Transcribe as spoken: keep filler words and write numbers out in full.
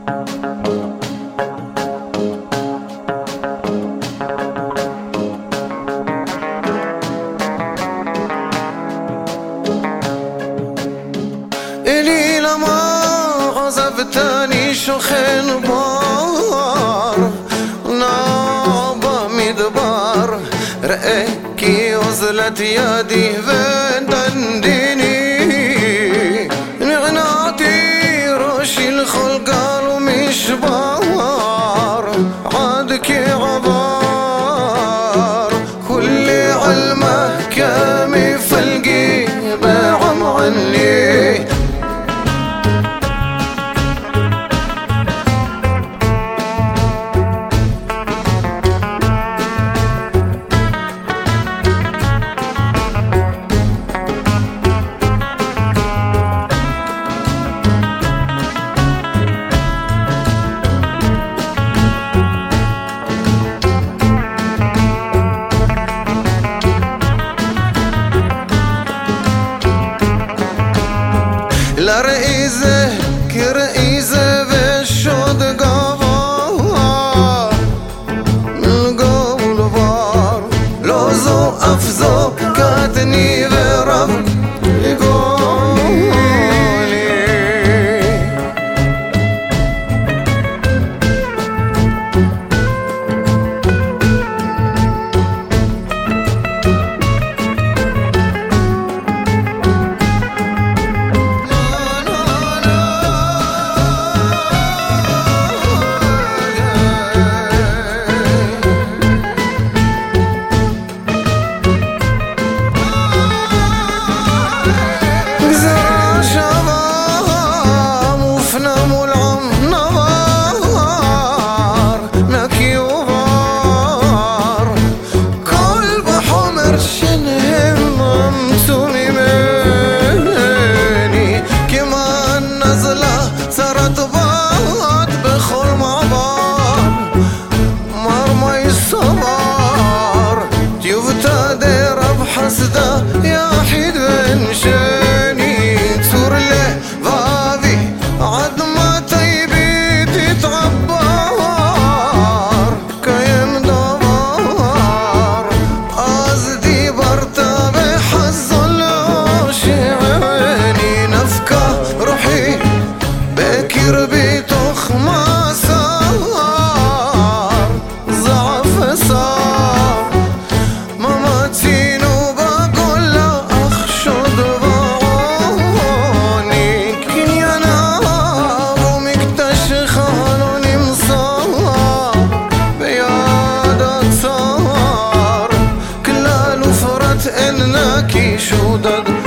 إلي لما عزفتني شخن بار نابا مدبار رأيكي وزلت يدي فندنديني نعناتي روشي الخلق قالوا مشبار عادك عبار كل علمه كامي فلقي بعم عني لا رئيزة كرئيزة بالشود قفار القول بار لوزو أفزو كاتني برفق يقولي حسده يا حيد انشاني تور له بابي عد ما تيبي تتعبر كيم دبر قصدي برتا بحز الشعاني نفكه روحي بكر بيتخ ما صار ضعف صار مماتي إنك شو